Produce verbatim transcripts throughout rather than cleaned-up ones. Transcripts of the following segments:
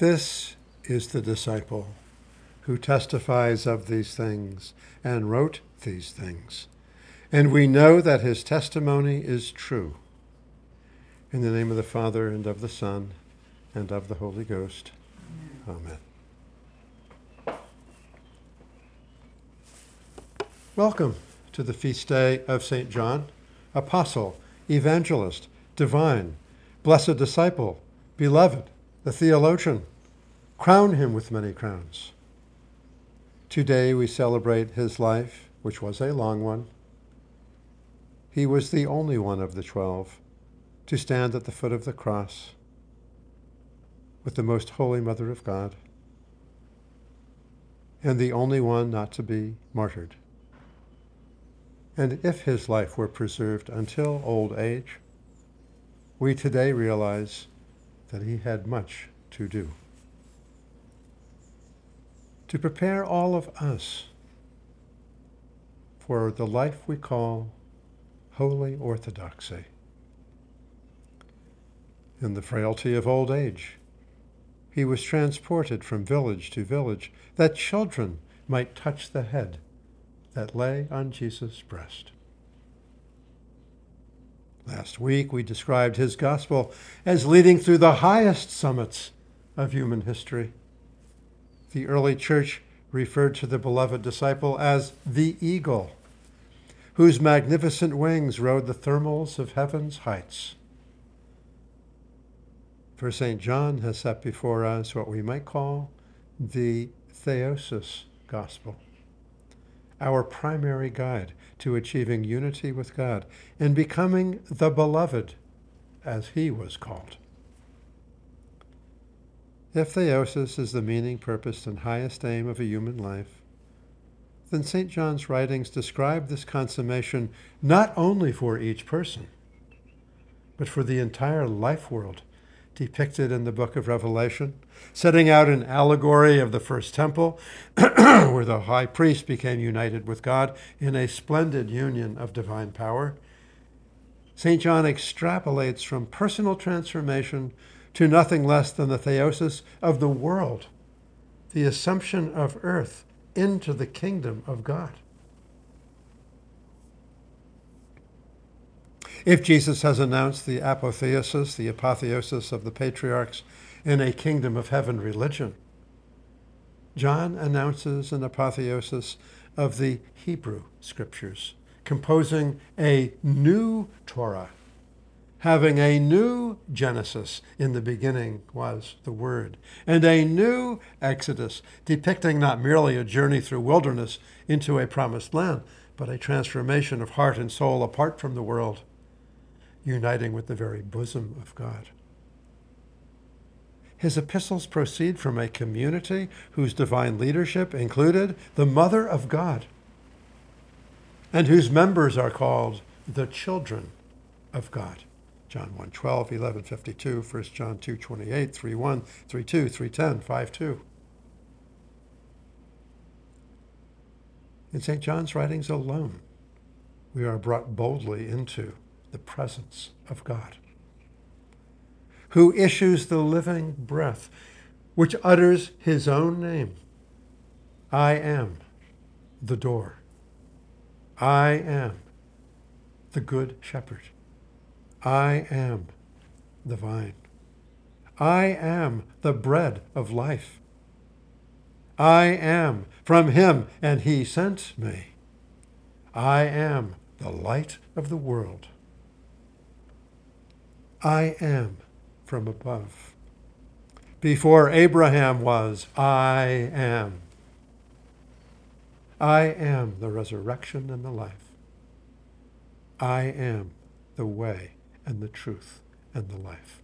This is the disciple who testifies of these things and wrote these things. And we know that his testimony is true. In the name of the Father, and of the Son, and of the Holy Ghost. Amen. Amen. Welcome to the feast day of Saint John, Apostle, Evangelist, Divine, Blessed Disciple, Beloved, the Theologian. Crown him with many crowns. Today we celebrate his life, which was a long one. He was the only one of the twelve to stand at the foot of the cross with the most holy Mother of God, and the only one not to be martyred. And if his life were preserved until old age, we today realize that he had much to do to prepare all of us for the life we call holy orthodoxy. In the frailty of old age, he was transported from village to village that children might touch the head that lay on Jesus' breast. Last week, we described his gospel as leading through the highest summits of human history. The early church referred to the beloved disciple as the eagle, whose magnificent wings rode the thermals of heaven's heights. For Saint John has set before us what we might call the theosis gospel, our primary guide to achieving unity with God and becoming the beloved, as he was called. If theosis is the meaning, purpose, and highest aim of a human life, then Saint John's writings describe this consummation not only for each person, but for the entire life world depicted in the book of Revelation, setting out an allegory of the first temple, where the high priest became united with God in a splendid union of divine power. Saint John extrapolates from personal transformation to nothing less than the theosis of the world, the assumption of earth into the kingdom of God. If Jesus has announced the apotheosis, the apotheosis of the patriarchs in a kingdom of heaven religion, John announces an apotheosis of the Hebrew scriptures, composing a new Torah, having a new Genesis. In the beginning was the Word, and a new Exodus, depicting not merely a journey through wilderness into a promised land, but a transformation of heart and soul apart from the world, uniting with the very bosom of God. His epistles proceed from a community whose divine leadership included the Mother of God, and whose members are called the children of God. John one twelve, eleven fifty-two, First John two twenty-eight, three one, three two, three ten, five two. In Saint John's writings alone, we are brought boldly into the presence of God, who issues the living breath, which utters his own name. I am the door. I am the good shepherd. I am the vine. I am the bread of life. I am from him, and he sent me. I am the light of the world. I am from above. Before Abraham was, I am. I am the resurrection and the life. I am the way and the truth and the life.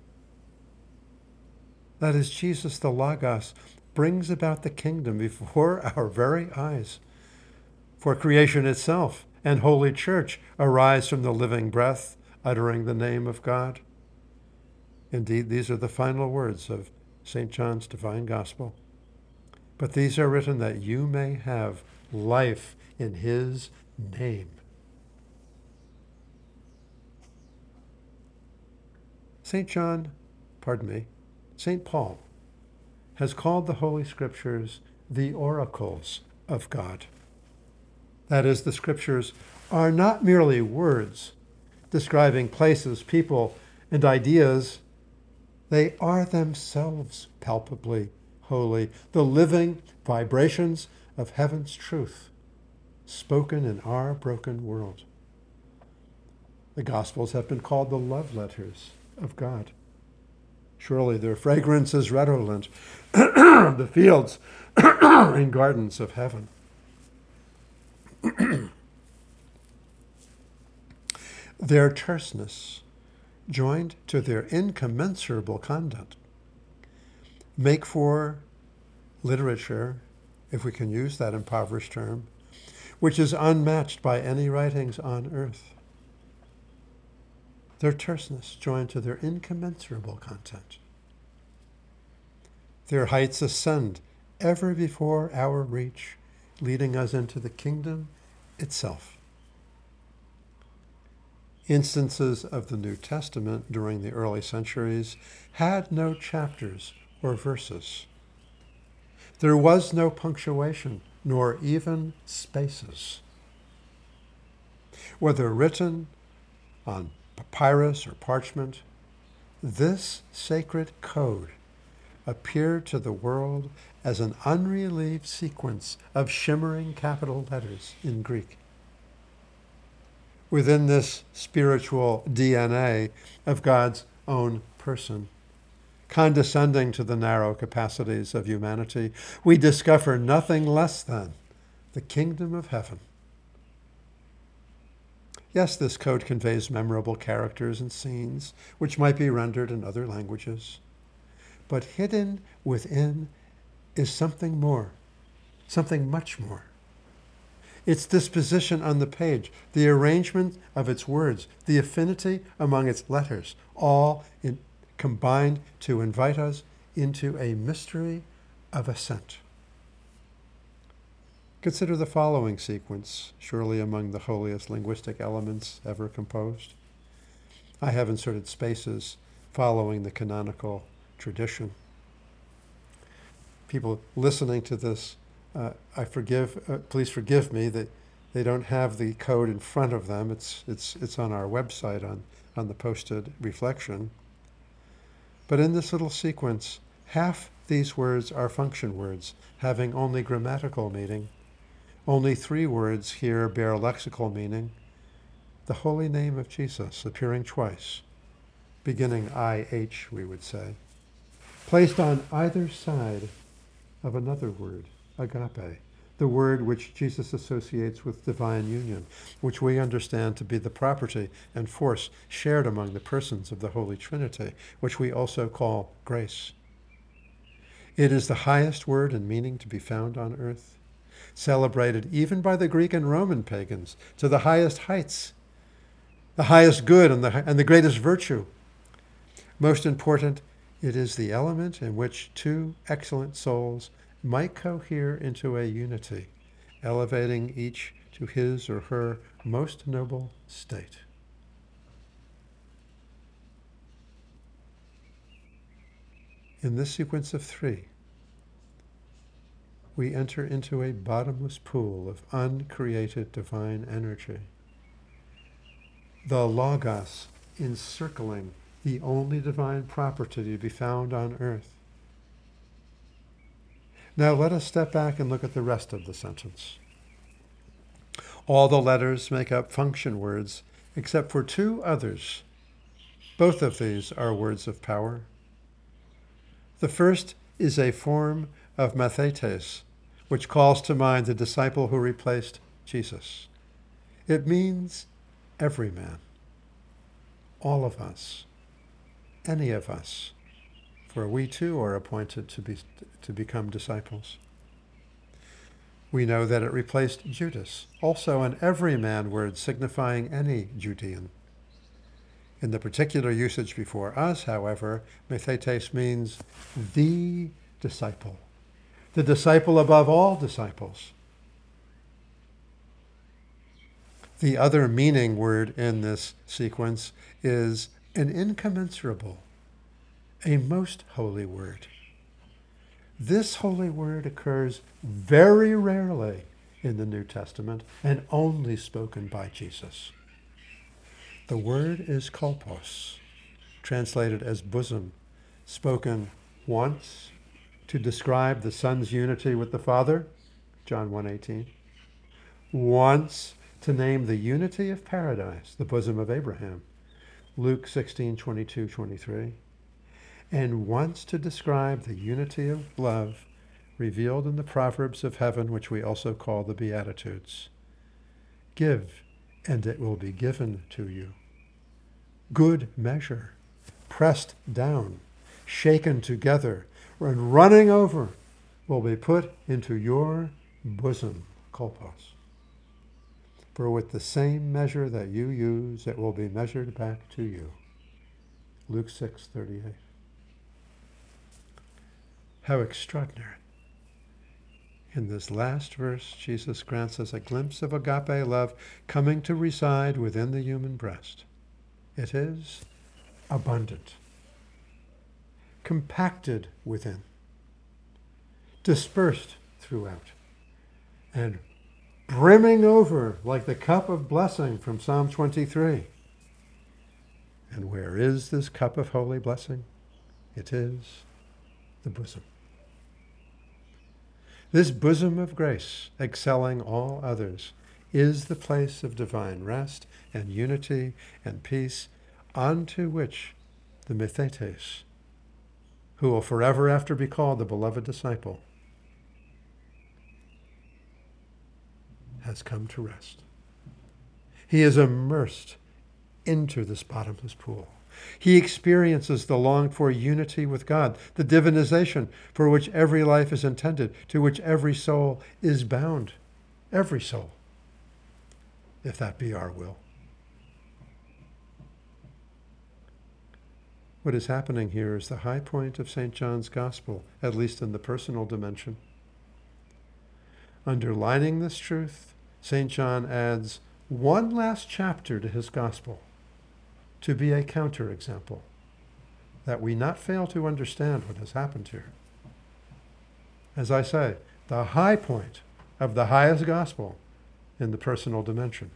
That is, Jesus the Logos brings about the kingdom before our very eyes. For creation itself and Holy Church arise from the living breath, uttering the name of God. Indeed, these are the final words of Saint John's divine gospel. But these are written that you may have life in his name. Saint John, pardon me, Saint Paul has called the Holy Scriptures the oracles of God. That is, the Scriptures are not merely words describing places, people, and ideas. They are themselves palpably holy, the living vibrations of heaven's truth, spoken in our broken world. The Gospels have been called the love letters of God. Surely their fragrance is redolent of the fields and gardens of heaven. Their terseness, joined to their incommensurable content, make for literature, if we can use that impoverished term, which is unmatched by any writings on earth. Their terseness joined to their incommensurable content. Their heights ascend ever before our reach, leading us into the kingdom itself. Instances of the New Testament during the early centuries had no chapters or verses. There was no punctuation, nor even spaces. Whether written on papyrus or parchment, this sacred code appeared to the world as an unrelieved sequence of shimmering capital letters in Greek. Within this spiritual D N A of God's own person, condescending to the narrow capacities of humanity, we discover nothing less than the kingdom of heaven. Yes, this code conveys memorable characters and scenes, which might be rendered in other languages. But hidden within is something more, something much more. Its disposition on the page, the arrangement of its words, the affinity among its letters, all in, combined to invite us into a mystery of ascent. Consider the following sequence, surely among the holiest linguistic elements ever composed. I have inserted spaces following the canonical tradition. People listening to this, uh, I forgive. Uh, please forgive me that they don't have the code in front of them. It's it's it's on our website on on the posted reflection. But in this little sequence, half these words are function words, having only grammatical meaning. Only three words here bear lexical meaning. The holy name of Jesus appearing twice, beginning I H, we would say, placed on either side of another word, agape, the word which Jesus associates with divine union, which we understand to be the property and force shared among the persons of the Holy Trinity, which we also call grace. It is the highest word and meaning to be found on earth, celebrated even by the Greek and Roman pagans to the highest heights, the highest good and the, and the greatest virtue. Most important, it is the element in which two excellent souls might cohere into a unity, elevating each to his or her most noble state. In this sequence of three, we enter into a bottomless pool of uncreated divine energy. The Logos encircling the only divine property to be found on earth. Now let us step back and look at the rest of the sentence. All the letters make up function words, except for two others. Both of these are words of power. The first is a form of mathetes, which calls to mind the disciple who replaced Jesus. It means every man, all of us, any of us, for we too are appointed to be to become disciples. We know that it replaced Judas, also an everyman word signifying any Judean. In the particular usage before us, however, mathetes means the disciple, the disciple above all disciples. The other meaning word in this sequence is an incommensurable, a most holy word. This holy word occurs very rarely in the New Testament and only spoken by Jesus. The word is kolpos, translated as bosom, spoken once to describe the Son's unity with the Father, John one eighteen, once to name the unity of paradise, the bosom of Abraham, Luke sixteen twenty-two twenty-three, and once to describe the unity of love revealed in the Proverbs of heaven, which we also call the Beatitudes. Give, and it will be given to you. Good measure, pressed down, shaken together, and running over, will be put into your bosom, kolpos. For with the same measure that you use, it will be measured back to you. Luke six thirty-eight. How extraordinary. In this last verse, Jesus grants us a glimpse of agape love coming to reside within the human breast. It is abundant, compacted within, dispersed throughout, and brimming over like the cup of blessing from Psalm twenty-three. And where is this cup of holy blessing? It is the bosom. This bosom of grace, excelling all others, is the place of divine rest and unity and peace, unto which the Methetes, who will forever after be called the beloved disciple, has come to rest. He is immersed into this bottomless pool. He experiences the longed-for unity with God, the divinization for which every life is intended, to which every soul is bound. Every soul, if that be our will. What is happening here is the high point of Saint John's Gospel, at least in the personal dimension. Underlining this truth, Saint John adds one last chapter to his Gospel to be a counterexample, that we not fail to understand what has happened here. As I say, the high point of the highest gospel in the personal dimension.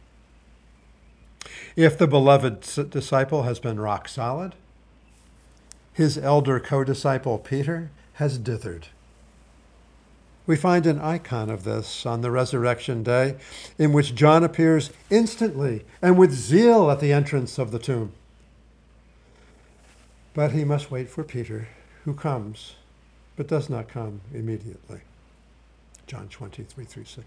If the beloved disciple has been rock solid, his elder co-disciple Peter has dithered. We find an icon of this on the resurrection day, in which John appears instantly and with zeal at the entrance of the tomb. But he must wait for Peter, who comes, but does not come immediately. John twenty-three, three, six.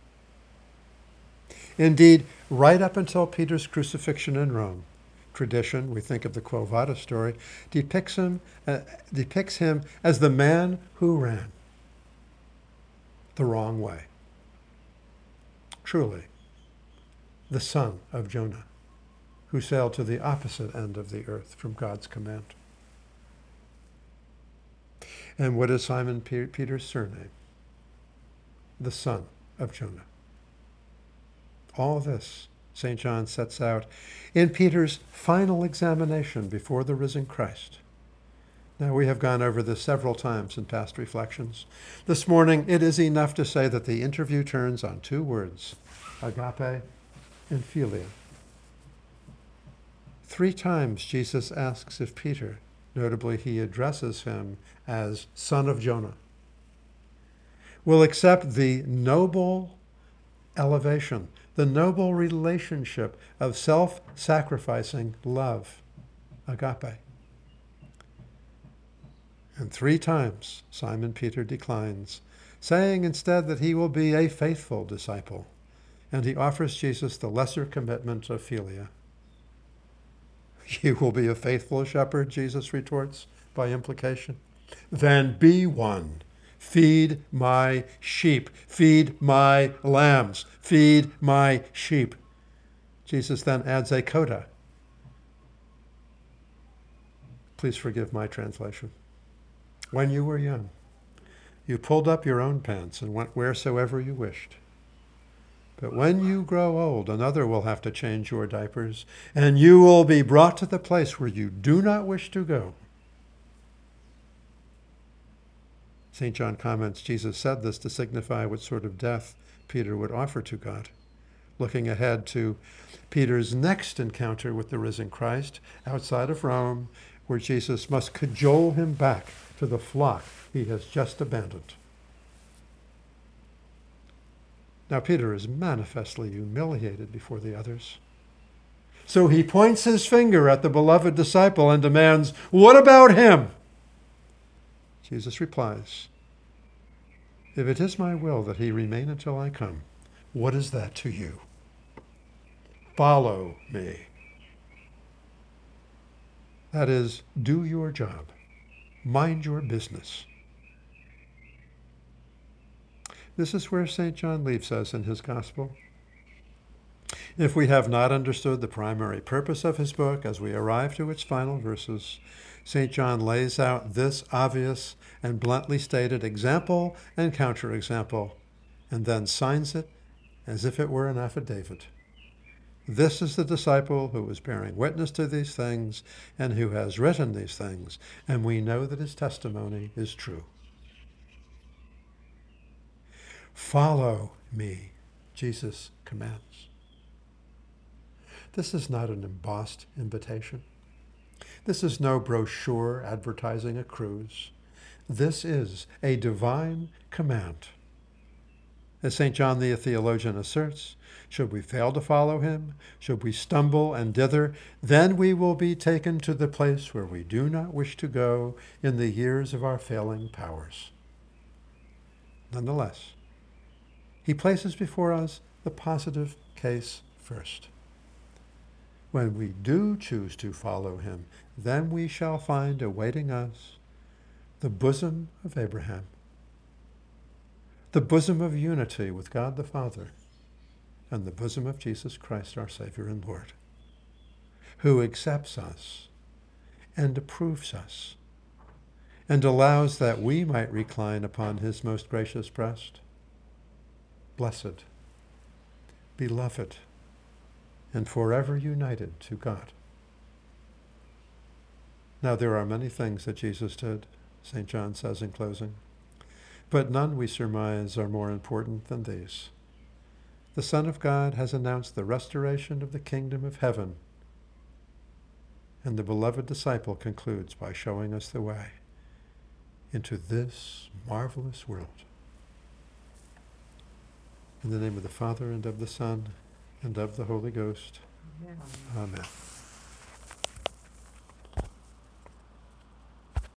Indeed, right up until Peter's crucifixion in Rome, tradition, we think of the Quo Vadis story, depicts him, uh, depicts him as the man who ran the wrong way. Truly, the son of Jonah, who sailed to the opposite end of the earth from God's command. And what is Simon Peter's surname? The son of Jonah. All this Saint John sets out in Peter's final examination before the risen Christ. Now, we have gone over this several times in past reflections. This morning, it is enough to say that the interview turns on two words, agape and philia. Three times Jesus asks if Peter, notably he addresses him as son of Jonah, will accept the noble elevation, the noble relationship of self-sacrificing love, agape. And three times Simon Peter declines, saying instead that he will be a faithful disciple, and he offers Jesus the lesser commitment of philia. You will be a faithful shepherd, Jesus retorts by implication. Then be one. Feed my sheep. Feed my lambs. Feed my sheep. Jesus then adds a coda. Please forgive my translation. When you were young, you pulled up your own pants and went wheresoever you wished. But when you grow old, another will have to change your diapers, and you will be brought to the place where you do not wish to go. Saint John comments, Jesus said this to signify what sort of death Peter would offer to God, looking ahead to Peter's next encounter with the risen Christ outside of Rome, where Jesus must cajole him back to the flock he has just abandoned. Now Peter is manifestly humiliated before the others. So he points his finger at the beloved disciple and demands, "What about him?" Jesus replies, "If it is my will that he remain until I come, what is that to you? Follow me." That is, do your job. Mind your business. This is where Saint John leaves us in his gospel. If we have not understood the primary purpose of his book as we arrive to its final verses, Saint John lays out this obvious and bluntly stated example and counterexample, and then signs it as if it were an affidavit. This is the disciple who is bearing witness to these things and who has written these things, and we know that his testimony is true. Follow me, Jesus commands. This is not an embossed invitation. This is no brochure advertising a cruise. This is a divine command. As Saint John the theologian asserts, should we fail to follow him, should we stumble and dither, then we will be taken to the place where we do not wish to go in the years of our failing powers. Nonetheless, he places before us the positive case first. When we do choose to follow him, then we shall find awaiting us the bosom of Abraham, the bosom of unity with God the Father, and the bosom of Jesus Christ, our Savior and Lord, who accepts us and approves us and allows that we might recline upon his most gracious breast. Blessed, beloved, and forever united to God. Now there are many things that Jesus did, Saint John says in closing, but none, we surmise, are more important than these. The Son of God has announced the restoration of the kingdom of heaven, and the beloved disciple concludes by showing us the way into this marvelous world. In the name of the Father, and of the Son, and of the Holy Ghost. Amen. Amen.